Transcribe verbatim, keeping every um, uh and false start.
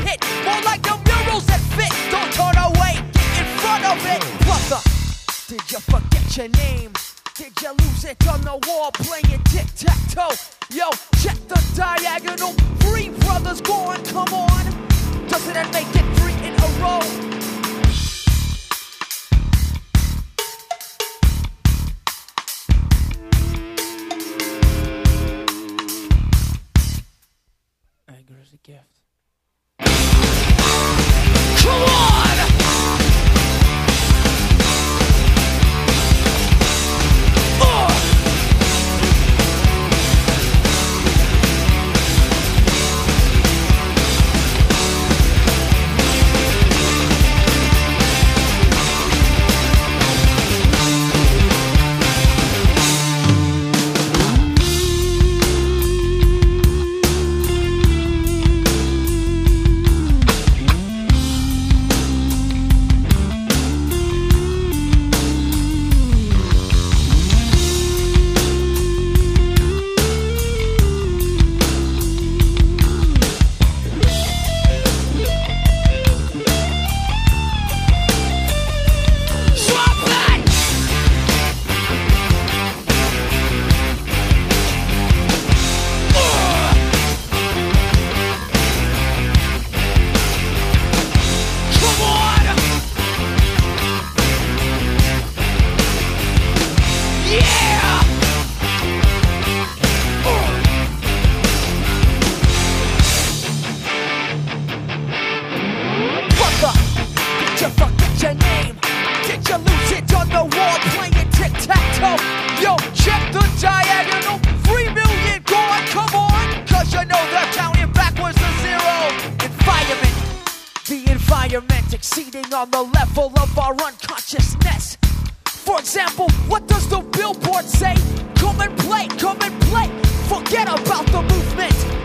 hit. More like the murals that fit. Don't turn away, get in front of it. Brother, did you forget your name? Did you lose it on the wall playing tic-tac-toe? Yo, check the diagonal. Three brothers gone, come on. Doesn't that make it three in a row? Anger is a gift. Come on! Uh! Exceeding on the level of our unconsciousness. For example, what does the billboard say? Come and play, come and play. Forget about the movement.